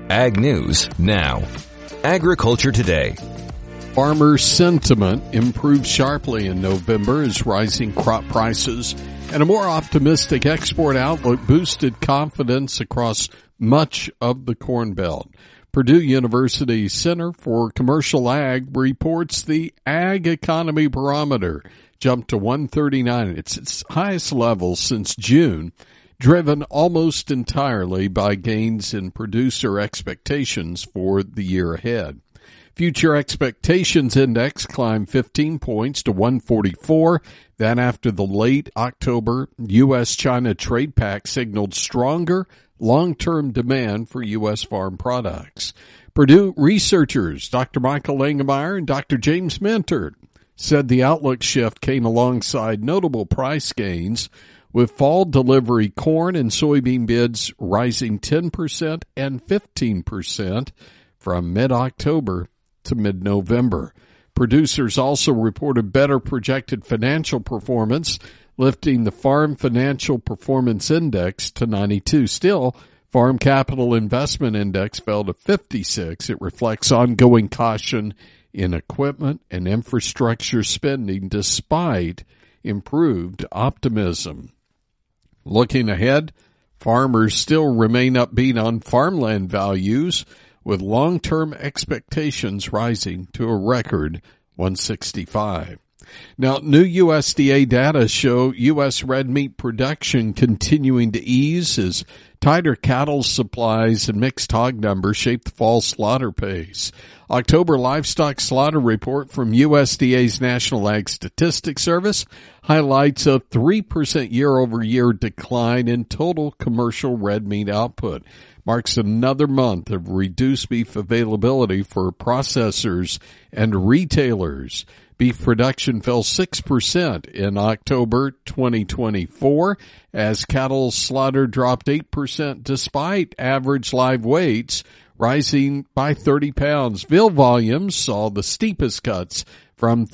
Ag News now. Agriculture Today. Farmer sentiment improved sharply in November as rising crop prices and a more optimistic export outlook boosted confidence across much of the Corn Belt. Purdue University Center for Commercial Ag reports the Ag Economy Barometer jumped to 139. It's its highest level since June, driven almost entirely by gains in producer expectations for the year ahead. Future Expectations Index climbed 15 points to 144. That after the late October U.S.-China trade pact signaled stronger long-term demand for U.S. farm products. Purdue researchers Dr. Michael Langemeyer and Dr. James Mintert said the outlook shift came alongside notable price gains, with fall delivery corn and soybean bids rising 10% and 15% from mid-October to mid-November. Producers also reported better projected financial performance, lifting the Farm Financial Performance Index to 92. Still, Farm Capital Investment Index fell to 56. It reflects ongoing caution in equipment and infrastructure spending despite improved optimism. Looking ahead, farmers still remain upbeat on farmland values, with long-term expectations rising to a record 165. Now, new USDA data show U.S. red meat production continuing to ease as tighter cattle supplies and mixed hog numbers shape the fall slaughter pace. October livestock slaughter report from USDA's National Ag Statistics Service highlights a 3% year-over-year decline in total commercial red meat output. Marks another month of reduced beef availability for processors and retailers. Beef production fell 6% in October 2024 as cattle slaughter dropped 8% despite average live weights rising by 30 pounds. Veal volumes saw the steepest cuts from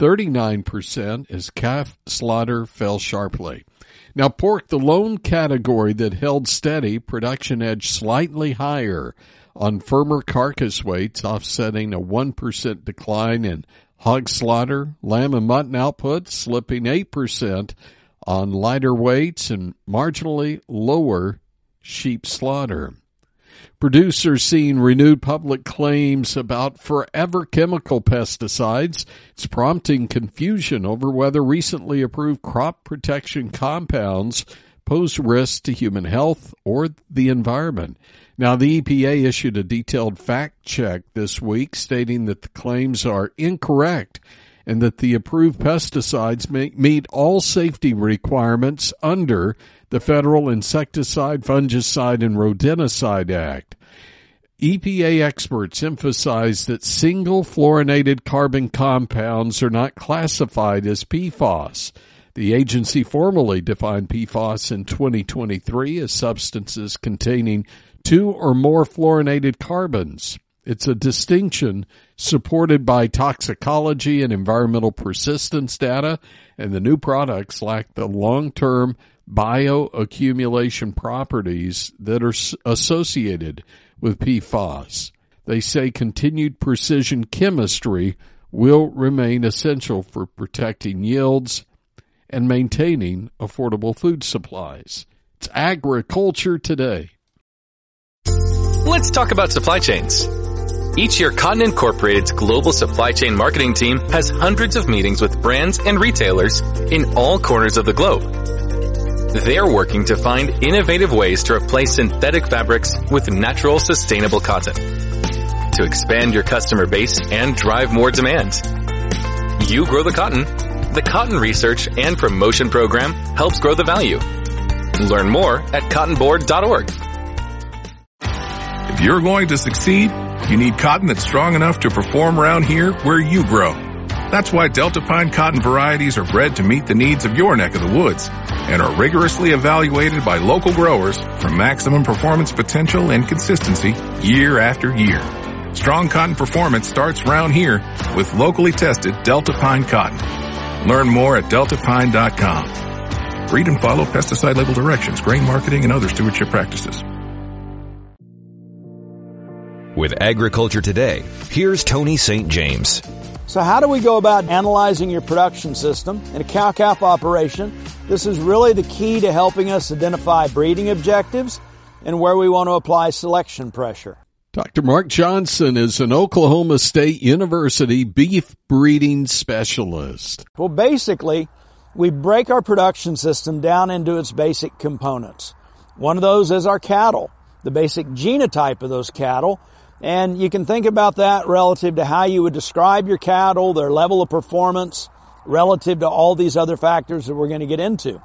39% as calf slaughter fell sharply. Now, pork, the lone category that held steady, production edged slightly higher on firmer carcass weights, offsetting a 1% decline in hog slaughter. Lamb and mutton output slipping 8% on lighter weights and marginally lower sheep slaughter. Producers seeing renewed public claims about forever chemical pesticides. It's prompting confusion over whether recently approved crop protection compounds pose risks to human health or the environment. Now, the EPA issued a detailed fact check this week stating that the claims are incorrect and that the approved pesticides meet all safety requirements under the Federal Insecticide, Fungicide, and Rodenticide Act. EPA experts emphasize that single fluorinated carbon compounds are not classified as PFAS. The agency formally defined PFAS in 2023 as substances containing 2 or more fluorinated carbons. It's a distinction supported by toxicology and environmental persistence data, and the new products lack the long-term bioaccumulation properties that are associated with PFAS. They say continued precision chemistry will remain essential for protecting yields and maintaining affordable food supplies. It's Agriculture Today. Let's talk about supply chains. Each year, Cotton Incorporated's global supply chain marketing team has hundreds of meetings with brands and retailers in all corners of the globe. They're working to find innovative ways to replace synthetic fabrics with natural, sustainable cotton, to expand your customer base and drive more demand. You grow the cotton. The Cotton Research and Promotion Program helps grow the value. Learn more at cottonboard.org. If you're going to succeed, you need cotton that's strong enough to perform around here where you grow. That's why Delta Pine cotton varieties are bred to meet the needs of your neck of the woods and are rigorously evaluated by local growers for maximum performance potential and consistency year after year. Strong cotton performance starts round here with locally tested Delta Pine cotton. Learn more at deltapine.com. Read and follow pesticide label directions, grain marketing, and other stewardship practices. With Agriculture Today, here's Tony St. James. So how do we go about analyzing your production system in a cow-calf operation? This is really the key to helping us identify breeding objectives and where we want to apply selection pressure. Dr. Mark Johnson is an Oklahoma State University beef breeding specialist. Well, basically, we break our production system down into its basic components. One of those is our cattle, the basic genotype of those cattle. And you can think about that relative to how you would describe your cattle, their level of performance, relative to all these other factors that we're going to get into.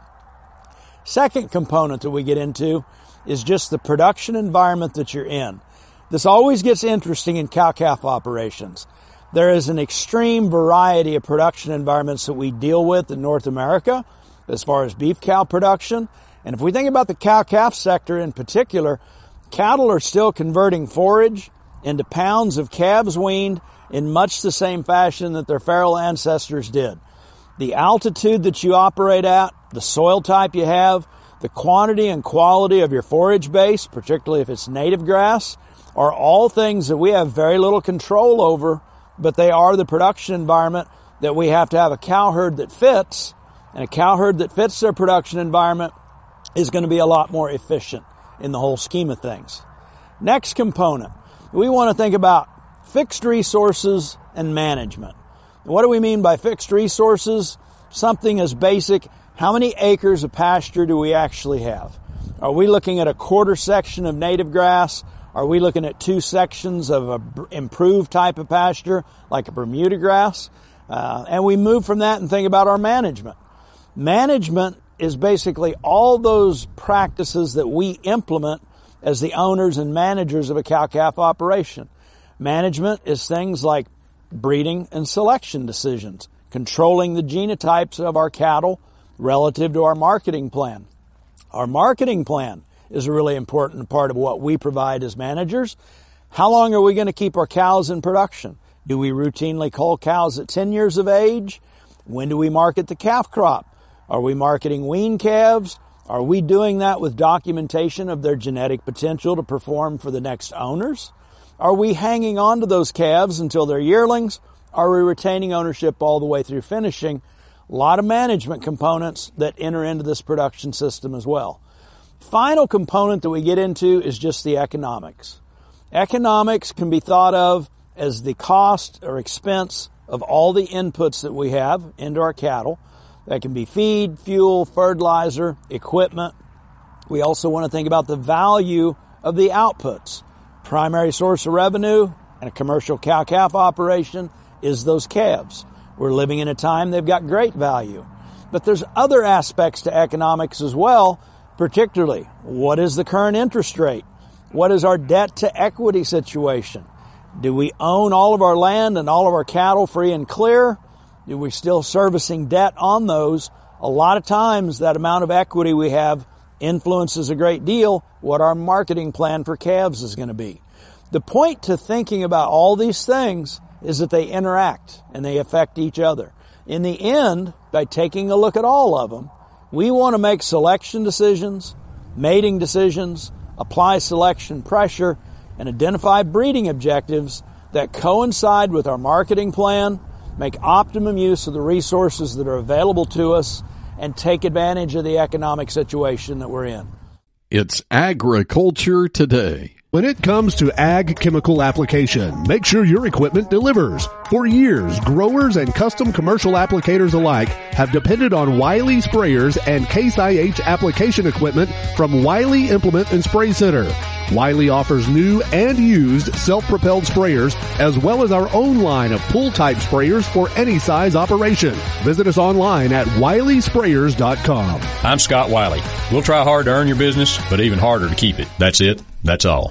Second component that we get into is just the production environment that you're in. This always gets interesting in cow-calf operations. There is an extreme variety of production environments that we deal with in North America as far as beef cow production. And if we think about the cow-calf sector in particular, cattle are still converting forage into pounds of calves weaned in much the same fashion that their feral ancestors did. The altitude that you operate at, the soil type you have, the quantity and quality of your forage base, particularly if it's native grass, are all things that we have very little control over, but they are the production environment that we have to have a cow herd that fits, and a cow herd that fits their production environment is going to be a lot more efficient in the whole scheme of things. Next component, we want to think about fixed resources and management. What do we mean by fixed resources? Something as basic, how many acres of pasture do we actually have? Are we looking at a quarter section of native grass? Are we looking at 2 sections of an improved type of pasture, like a Bermuda grass? And we move from that and think about our management. Management is basically all those practices that we implement as the owners and managers of a cow-calf operation. Management is things like breeding and selection decisions, controlling the genotypes of our cattle relative to our marketing plan. Our marketing plan is a really important part of what we provide as managers. How long are we going to keep our cows in production? Do we routinely cull cows at 10 years of age? When do we market the calf crop? Are we marketing wean calves? Are we doing that with documentation of their genetic potential to perform for the next owners? Are we hanging on to those calves until they're yearlings? Are we retaining ownership all the way through finishing? A lot of management components that enter into this production system as well. Final component that we get into is just the economics. Economics can be thought of as the cost or expense of all the inputs that we have into our cattle. That can be feed, fuel, fertilizer, equipment. We also want to think about the value of the outputs. Primary source of revenue in a commercial cow-calf operation is those calves. We're living in a time they've got great value. But there's other aspects to economics as well, particularly what is the current interest rate? What is our debt to equity situation? Do we own all of our land and all of our cattle free and clear? Do we still servicing debt on those? A lot of times that amount of equity we have influences a great deal what our marketing plan for calves is going to be. The point to thinking about all these things is that they interact and they affect each other. In the end, by taking a look at all of them, we want to make selection decisions, mating decisions, apply selection pressure, and identify breeding objectives that coincide with our marketing plan, make optimum use of the resources that are available to us, and take advantage of the economic situation that we're in. It's Agriculture Today. When it comes to ag chemical application, make sure your equipment delivers. For years, growers and custom commercial applicators alike have depended on Wiley sprayers and Case IH application equipment from Wiley Implement and Spray Center. Wiley offers new and used self-propelled sprayers as well as our own line of pull-type sprayers for any size operation. Visit us online at WileySprayers.com. I'm Scott Wiley. We'll try hard to earn your business, but even harder to keep it. That's it. That's all.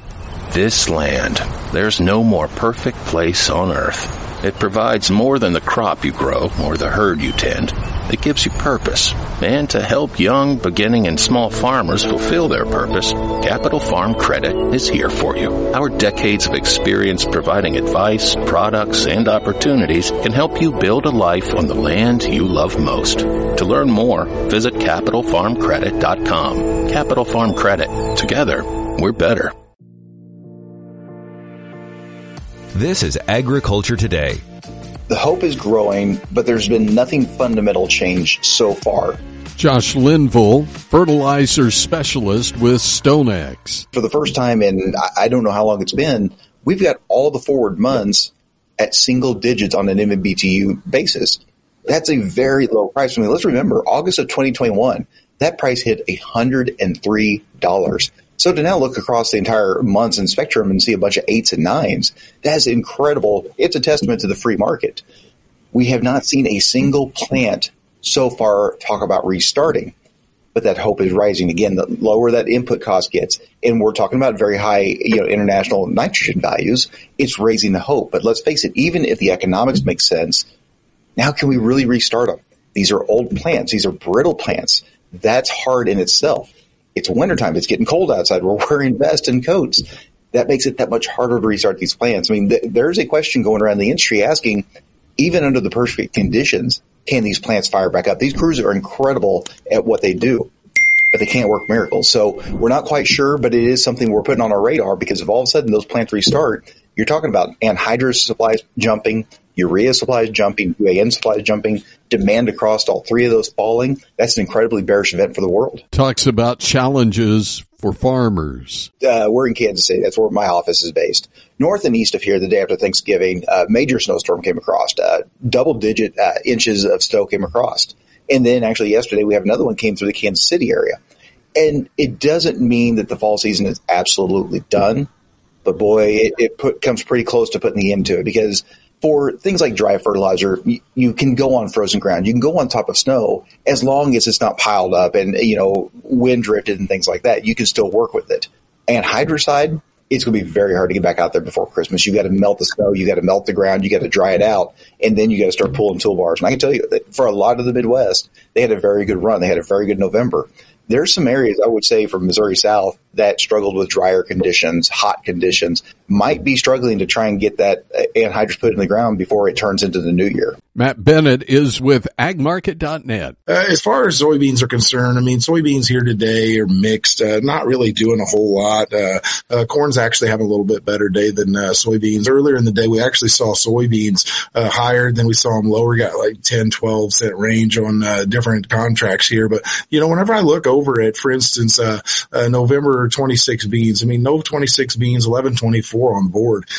This land, there's no more perfect place on earth. It provides more than the crop you grow or the herd you tend. It gives you purpose. And to help young, beginning, and small farmers fulfill their purpose, Capital Farm Credit is here for you. Our decades of experience providing advice, products, and opportunities can help you build a life on the land you love most. To learn more, visit CapitalFarmCredit.com. Capital Farm Credit. Together, we're better. This is Agriculture Today. The hope is growing, but there's been nothing fundamental change so far. Josh Linville, fertilizer specialist with StoneX. For the first time in, I don't know how long it's been, we've got all the forward months at single digits on an MMBTU basis. That's a very low price. I mean, let's remember, August of 2021, that price hit $103. So to now look across the entire months and spectrum and see a bunch of 8s and 9s, that's incredible. It's a testament to the free market. We have not seen a single plant so far talk about restarting, but that hope is rising again. The lower that input cost gets, and we're talking about very high, international nitrogen values, it's raising the hope. But let's face it, even if the economics make sense, now can we really restart them? These are old plants. These are brittle plants. That's hard in itself. It's wintertime. It's getting cold outside. We're wearing vests and coats. That makes it that much harder to restart these plants. I mean, there's a question going around the industry asking, even under the perfect conditions, can these plants fire back up? These crews are incredible at what they do, but they can't work miracles. So we're not quite sure, but it is something we're putting on our radar, because if all of a sudden those plants restart, you're talking about anhydrous supplies jumping, urea supplies jumping, UAN supplies jumping, demand across all three of those falling. That's an incredibly bearish event for the world. Talks about challenges for farmers. We're in Kansas City. That's where my office is based. North and east of here, the day after Thanksgiving, major snowstorm came across. Double-digit inches of snow came across. And then actually yesterday we have another one came through the Kansas City area. And it doesn't mean that the fall season is absolutely done. But boy, it comes pretty close to putting the end to it, because for things like dry fertilizer, you can go on frozen ground. You can go on top of snow as long as it's not piled up and, wind drifted and things like that. You can still work with it. And hydrocide, it's going to be very hard to get back out there before Christmas. You got to melt the snow. You got to melt the ground. You got to dry it out. And then you got to start pulling toolbars. And I can tell you that for a lot of the Midwest, they had a very good run. They had a very good November. There's some areas, I would say, from Missouri south that struggled with drier conditions, hot conditions, might be struggling to try and get that anhydrous put in the ground before it turns into the new year. Matt Bennett is with agmarket.net. As far as soybeans are concerned, soybeans here today are mixed, not really doing a whole lot. Corn's actually having a little bit better day than soybeans. Earlier in the day, we actually saw soybeans higher than we saw them lower. We got like 10, 12 cent range on different contracts here. But, whenever I look over at, for instance, November 26 beans, Nova 26 beans, 11.24 on board.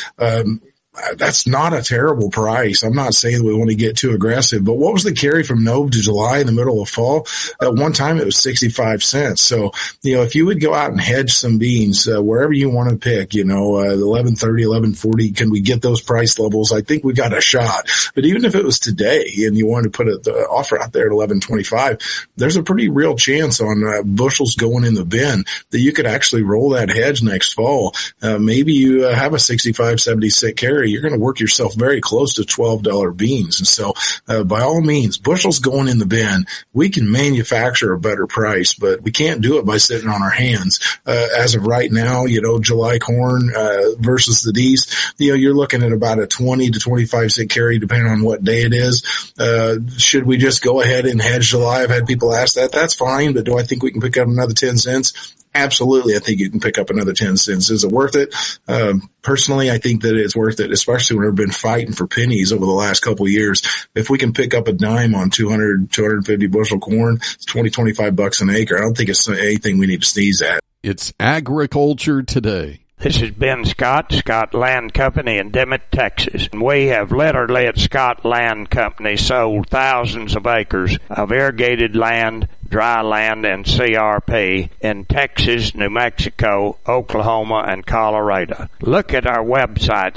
That's not a terrible price. I'm not saying we want to get too aggressive, but what was the carry from Nova to July in the middle of fall? At one time it was 65 cents. So, if you would go out and hedge some beans, wherever you want to pick, 11.30, 11.40, can we get those price levels? I think we got a shot. But even if it was today and you wanted to put the offer out there at 11.25, there's a pretty real chance on bushels going in the bin that you could actually roll that hedge next fall. Maybe you have a 65, 70 cent carry. You're going to work yourself very close to $12 beans. And so, by all means, bushels going in the bin, we can manufacture a better price, but we can't do it by sitting on our hands. As of right now, July corn, versus the East, you're looking at about a 20 to 25 cent carry depending on what day it is. Should we just go ahead and hedge July? I've had people ask that. That's fine, but do I think we can pick up another 10 cents? Absolutely. I think you can pick up another 10 cents. Is it worth it? Personally, I think that it's worth it, especially when we've been fighting for pennies over the last couple of years. If we can pick up a dime on 200, 250 bushel corn, it's $20-25 an acre. I don't think it's anything we need to sneeze at. It's Agriculture Today. This is Ben Scott, Scott Land Company in Dimmitt, Texas. We have literally at Scott Land Company sold thousands of acres of irrigated land, dry land, and CRP in Texas, New Mexico, Oklahoma, and Colorado. Look at our website,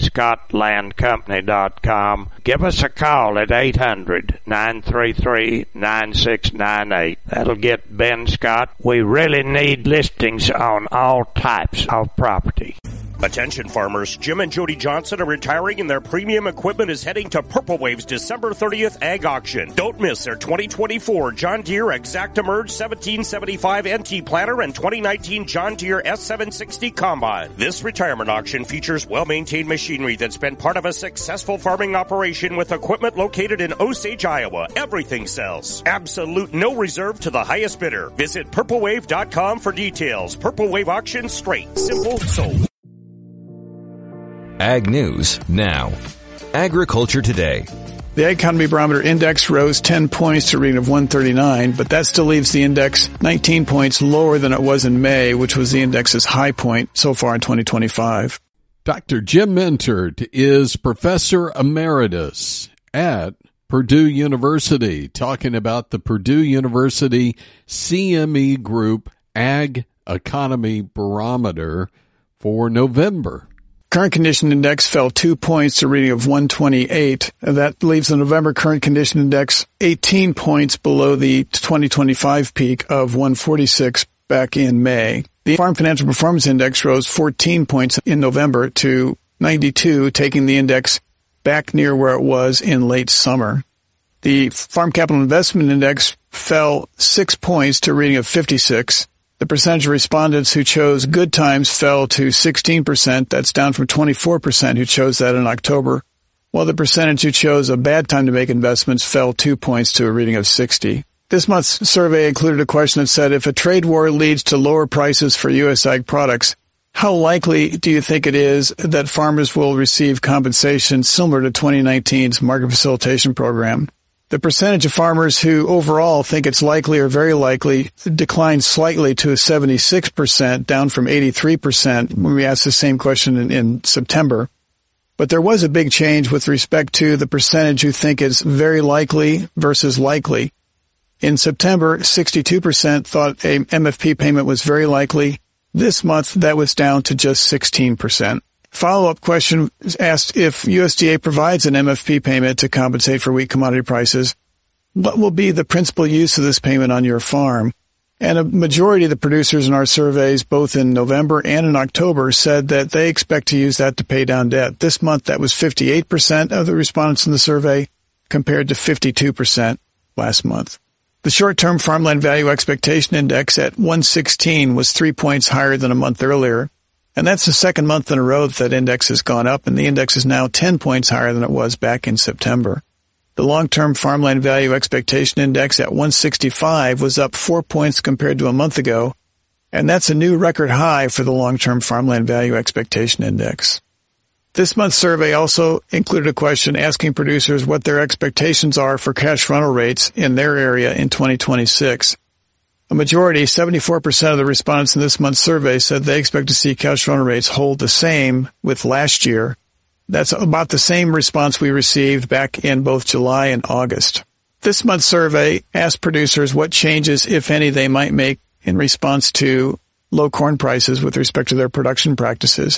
scottlandcompany.com. Give us a call at 800-933-9698. That'll get Ben Scott. We really need listings on all types of property. Attention farmers, Jim and Jody Johnson are retiring and their premium equipment is heading to Purple Wave's December 30th Ag Auction. Don't miss their 2024 John Deere ExactEmerge 1775 NT Planter and 2019 John Deere S760 Combine. This retirement auction features well-maintained machinery that's been part of a successful farming operation with equipment located in Osage, Iowa. Everything sells. Absolute no reserve to the highest bidder. Visit purplewave.com for details. Purple Wave Auction, straight, simple, sold. Ag News now. Agriculture Today. The Ag Economy Barometer Index rose 10 points to a reading of 139, but that still leaves the index 19 points lower than it was in May, which was the index's high point so far in 2025. Dr. Jim Mintert is Professor Emeritus at Purdue University, talking about the Purdue University CME Group Ag Economy Barometer for November. Current condition index fell 2 points to a reading of 128. That leaves the November current condition index 18 points below the 2025 peak of 146 back in May. The Farm Financial Performance Index rose 14 points in November to 92, taking the index back near where it was in late summer. The Farm Capital Investment Index fell 6 points to a reading of 56. The percentage of respondents who chose good times fell to 16%. That's down from 24% who chose that in October, while the percentage who chose a bad time to make investments fell 2 points to a reading of 60. This month's survey included a question that said, if a trade war leads to lower prices for U.S. ag products, how likely do you think it is that farmers will receive compensation similar to 2019's market facilitation program? The percentage of farmers who overall think it's likely or very likely declined slightly to 76%, down from 83% when we asked the same question in September. But there was a big change with respect to the percentage who think it's very likely versus likely. In September, 62% thought a MFP payment was very likely. This month, that was down to just 16%. Follow-up question asked, if USDA provides an MFP payment to compensate for weak commodity prices, what will be the principal use of this payment on your farm? And a majority of the producers in our surveys, both in November and in October, said that they expect to use that to pay down debt. This month, that was 58% of the respondents in the survey, compared to 52% last month. The short-term farmland value expectation index at 116 was 3 points higher than a month earlier. And that's the second month in a row that index has gone up, and the index is now 10 points higher than it was back in September. The long-term farmland value expectation index at 165 was up 4 points compared to a month ago, and that's a new record high for the long-term farmland value expectation index. This month's survey also included a question asking producers what their expectations are for cash rental rates in their area in 2026. A majority, 74% of the respondents in this month's survey, said they expect to see cash rental rates hold the same with last year. That's about the same response we received back in both July and August. This month's survey asked producers what changes, if any, they might make in response to low corn prices with respect to their production practices.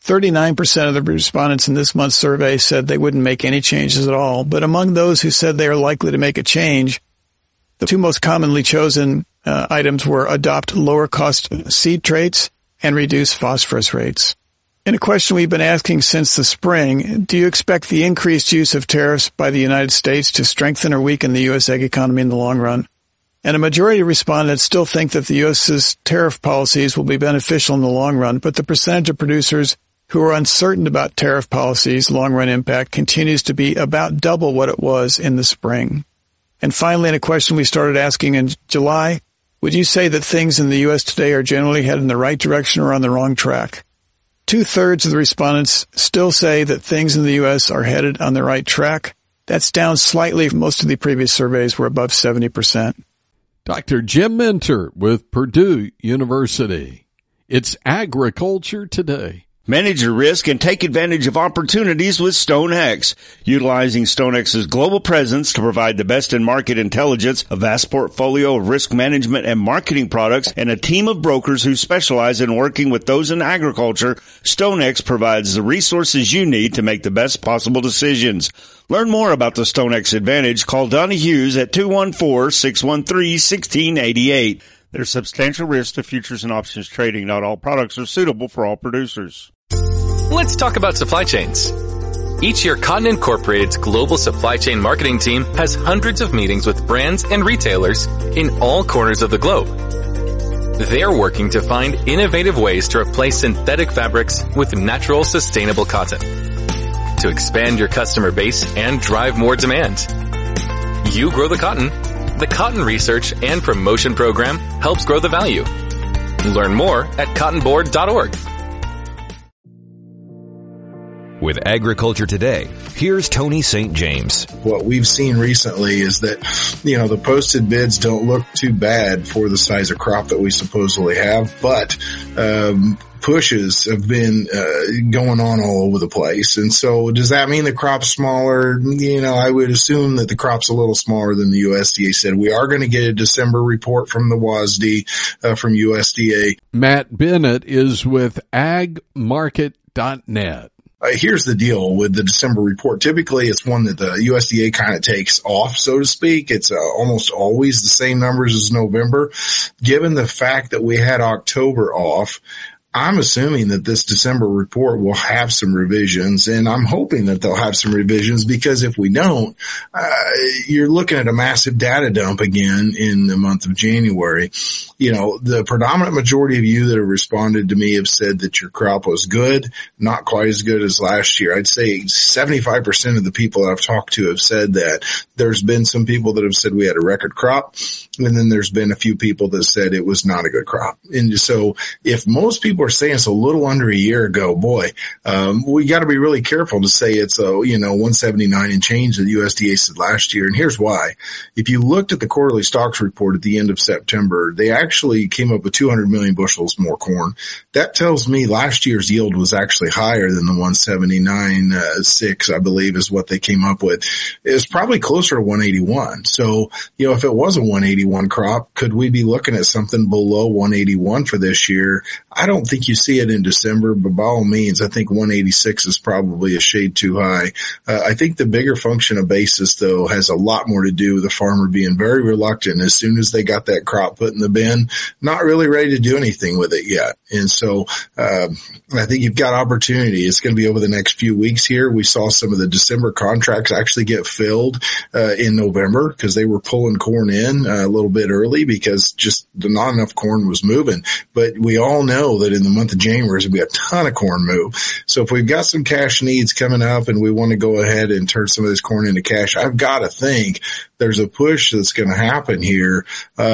39% of the respondents in this month's survey said they wouldn't make any changes at all, but among those who said they are likely to make a change, the two most commonly chosen items were adopt lower cost seed traits and reduce phosphorus rates. In a question we've been asking since the spring, do you expect the increased use of tariffs by the United States to strengthen or weaken the U.S. ag economy in the long run? And a majority of respondents still think that the U.S.'s tariff policies will be beneficial in the long run, but the percentage of producers who are uncertain about tariff policies' long-run impact continues to be about double what it was in the spring. And finally, in a question we started asking in July, would you say that things in the U.S. today are generally headed in the right direction or on the wrong track? 2/3 of the respondents still say that things in the U.S. are headed on the right track. That's down slightly. Most of the previous surveys were above 70%. Dr. Jim Mintert with Purdue University. It's Agriculture Today. Manage your risk and take advantage of opportunities with StoneX. Utilizing StoneX's global presence to provide the best in market intelligence, a vast portfolio of risk management and marketing products, and a team of brokers who specialize in working with those in agriculture, StoneX provides the resources you need to make the best possible decisions. Learn more about the StoneX Advantage. Call Donnie Hughes at 214-613-1688. There's substantial risk to futures and options trading. Not all products are suitable for all producers. Let's talk about supply chains. Each year, Cotton Incorporated's global supply chain marketing team has hundreds of meetings with brands and retailers in all corners of the globe. They're working to find innovative ways to replace synthetic fabrics with natural, sustainable cotton, to expand your customer base and drive more demand. You grow the cotton. The Cotton Research and Promotion Program helps grow the value. Learn more at cottonboard.org. With Agriculture Today, here's Tony St. James. What we've seen recently is that, the posted bids don't look too bad for the size of crop that we supposedly have, but pushes have been going on all over the place. And so does that mean the crop's smaller? I would assume that the crop's a little smaller than the USDA said. We are going to get a December report from the WASDE, from USDA. Matt Bennett is with agmarket.net. Here's the deal with the December report. Typically, it's one that the USDA kind of takes off, so to speak. It's almost always the same numbers as November. Given the fact that we had October off, I'm assuming that this December report will have some revisions, and I'm hoping that they'll have some revisions, because if we don't, you're looking at a massive data dump again in the month of January. The predominant majority of you that have responded to me have said that your crop was good, not quite as good as last year. I'd say 75% of the people that I've talked to have said that. There's been some people that have said we had a record crop, and then there's been a few people that said it was not a good crop. And so if most people are saying it's a little under a year ago, boy, we got to be really careful to say it's 179 and change that the USDA said last year. And here's why. If you looked at the quarterly stocks report at the end of September, they actually came up with 200 million bushels more corn. That tells me last year's yield was actually higher than the 179.6, I believe, is what they came up with. It's probably closer to 181. So, if it was a 181 crop, could we be looking at something below 181 for this year? I don't think you see it in December, but by all means, I think 186 is probably a shade too high. I think the bigger function of basis, though, has a lot more to do with the farmer being very reluctant as soon as they got that crop put in the bin, not really ready to do anything with it yet. And so I think you've got opportunity. It's going to be over the next few weeks here. We saw some of the December contracts actually get filled in November because they were pulling corn in a little bit early because just not enough corn was moving. But we all know that in the month of January, there's going to be a ton of corn move. So if we've got some cash needs coming up and we want to go ahead and turn some of this corn into cash, I've got to think there's a push that's going to happen here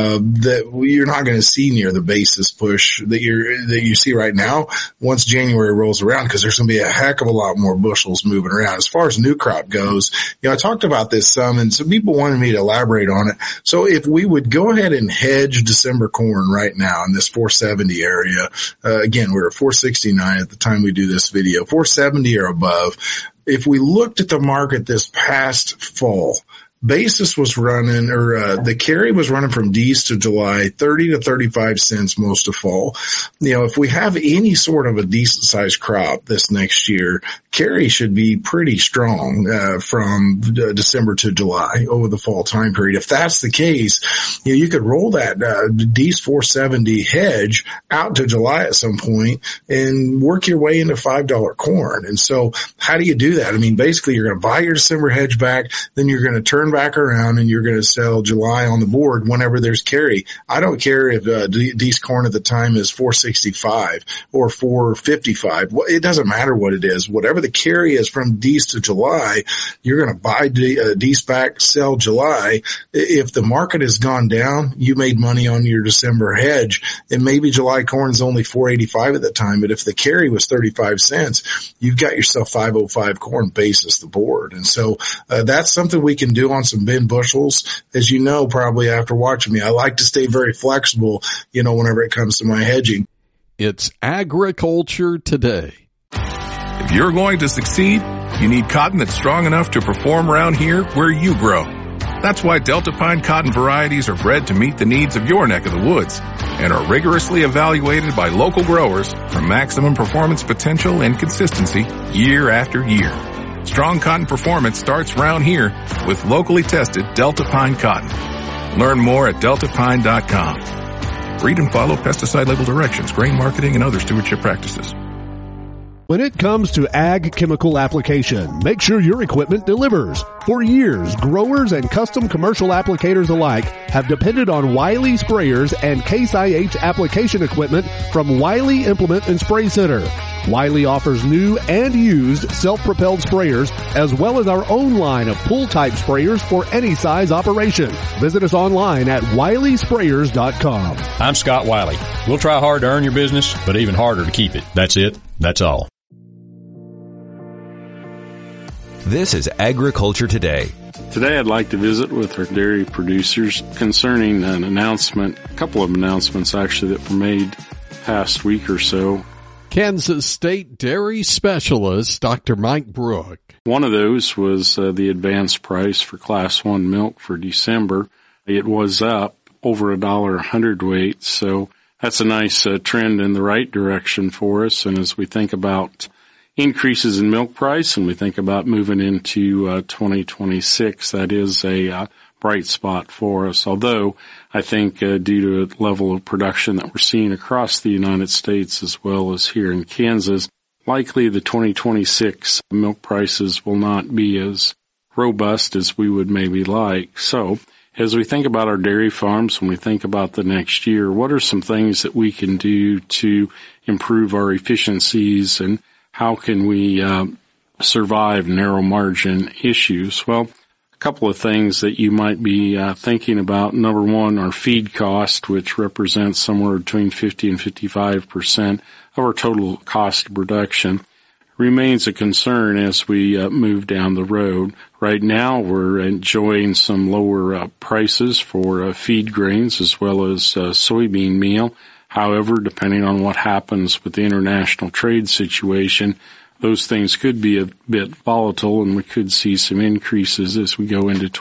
that you're not going to see near the basis push that you see right now once January rolls around, because there's going to be a heck of a lot more bushels moving around. As far as new crop goes, I talked about this some, and some people wanted me to elaborate on it. So if we would go ahead and hedge December corn right now in this 470 area, again, we're at 469 at the time we do this video, 470 or above. If we looked at the market this past fall, basis was running, or the carry was running from D's to July, 30 to 35 cents most of fall. If we have any sort of a decent sized crop this next year, carry should be pretty strong from December to July over the fall time period. If that's the case, you could roll that D's 470 hedge out to July at some point and work your way into $5 corn. And so how do you do that? I mean, basically you're going to buy your December hedge back, then you're going to turn back around and you're going to sell July on the board whenever there's carry. I don't care if D's corn at the time is 465 or 455. It doesn't matter what it is. Whatever the carry is from D's to July, you're going to buy D's back, sell July. If the market has gone down, you made money on your December hedge, and maybe July corn is only 485 at the time. But if the carry was 35 cents, you've got yourself 505 corn basis the board. And so that's something we can do on some bin bushels. As you know, probably after watching me, I like to stay very flexible, whenever it comes to my hedging. It's Agriculture Today. If you're going to succeed, you need cotton that's strong enough to perform around here where you grow. That's why Delta Pine cotton varieties are bred to meet the needs of your neck of the woods and are rigorously evaluated by local growers for maximum performance potential and consistency year after year. Strong cotton performance starts round here with locally tested Delta Pine cotton. Learn more at deltapine.com. Read and follow pesticide label directions, grain marketing, and other stewardship practices. When it comes to ag chemical application, make sure your equipment delivers. For years, growers and custom commercial applicators alike have depended on Wiley sprayers and Case IH application equipment from Wiley Implement and Spray Center. Wiley offers new and used self-propelled sprayers, as well as our own line of pull-type sprayers for any size operation. Visit us online at WileySprayers.com. I'm Scott Wiley. We'll try hard to earn your business, but even harder to keep it. That's it. That's all. This is Agriculture Today. Today I'd like to visit with our dairy producers concerning an announcement, a couple of announcements actually that were made past week or so. Kansas State dairy specialist Dr. Mike Brook. One of those was the advanced price for Class 1 milk for December. It was up over $1 a hundredweight, so that's a nice trend in the right direction for us. And as we think about increases in milk price and we think about moving into 2026, that is a bright spot for us. Although I think due to the level of production that we're seeing across the United States as well as here in Kansas, likely the 2026 milk prices will not be as robust as we would maybe like. So as we think about our dairy farms, when we think about the next year, what are some things that we can do to improve our efficiencies, and how can we survive narrow margin issues? Well, a couple of things that you might be thinking about. Number one, our feed cost, which represents somewhere between 50 and 55% of our total cost of production, remains a concern as we move down the road. Right now, we're enjoying some lower prices for feed grains as well as soybean meal. However, depending on what happens with the international trade situation, those things could be a bit volatile, and we could see some increases as we go into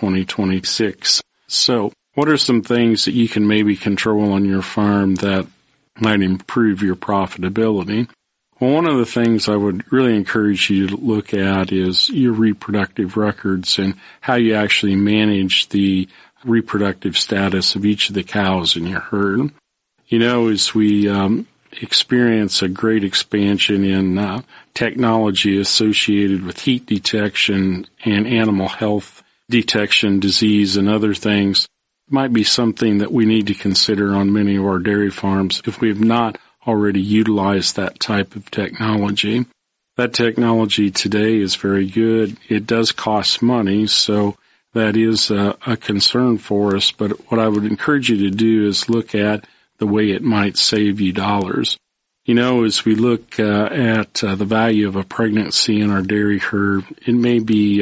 2026. So, what are some things that you can maybe control on your farm that might improve your profitability? Well, one of the things I would really encourage you to look at is your reproductive records and how you actually manage the reproductive status of each of the cows in your herd. You know, as we experience a great expansion in technology associated with heat detection and animal health detection, disease, and other things, it might be something that we need to consider on many of our dairy farms if we have not already utilized that type of technology. That technology today is very good. It does cost money, so that is a concern for us. But what I would encourage you to do is look at the way it might save you dollars. You know, as we look at the value of a pregnancy in our dairy herd, it may be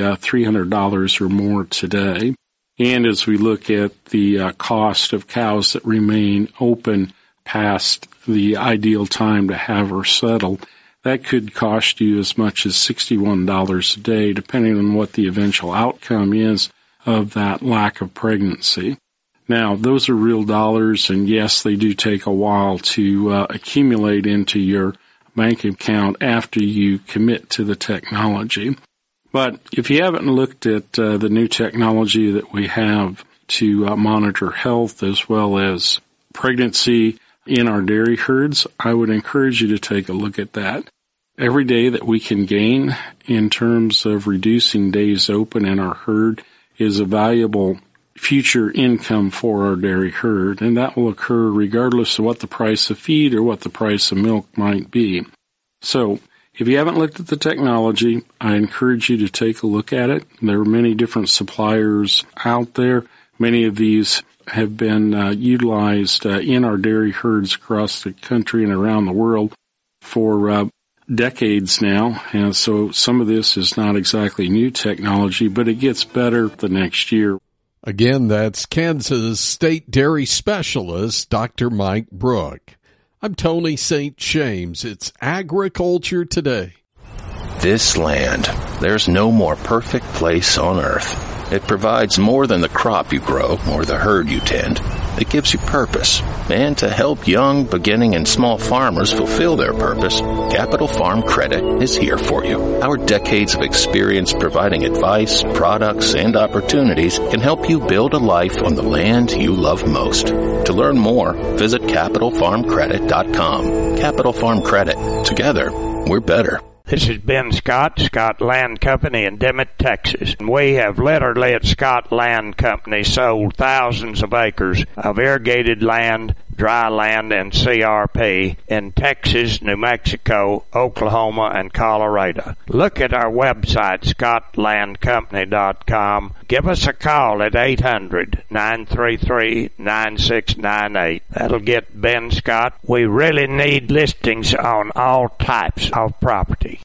$300 or more today. And as we look at the cost of cows that remain open past the ideal time to have her settled, that could cost you as much as $61 a day, depending on what the eventual outcome is of that lack of pregnancy. Now, those are real dollars, and yes, they do take a while to accumulate into your bank account after you commit to the technology. But if you haven't looked at the new technology that we have to monitor health as well as pregnancy in our dairy herds, I would encourage you to take a look at that. Every day that we can gain in terms of reducing days open in our herd is a valuable future income for our dairy herd, and that will occur regardless of what the price of feed or what the price of milk might be. So, if you haven't looked at the technology, I encourage you to take a look at it. There are many different suppliers out there. Many of these have been utilized in our dairy herds across the country and around the world for decades now. And so some of this is not exactly new technology, but it gets better the next year. Again, that's Kansas State dairy specialist Dr. Mike Brook. I'm Tony St. James. It's Agriculture Today. This land, there's no more perfect place on earth. It provides more than the crop you grow or the herd you tend. It gives you purpose. And to help young, beginning, and small farmers fulfill their purpose, Capital Farm Credit is here for you. Our decades of experience providing advice, products, and opportunities can help you build a life on the land you love most. To learn more, visit CapitalFarmCredit.com. Capital Farm Credit. Together, we're better. This is Ben Scott, Scott Land Company in Dimmitt, Texas. We have literally at Scott Land Company sold thousands of acres of irrigated land, dry land, and CRP in Texas, New Mexico, Oklahoma, and Colorado. Look at our website, scottlandcompany.com. Give us a call at 800-933-9698. That'll get Ben Scott. We really need listings on all types of property.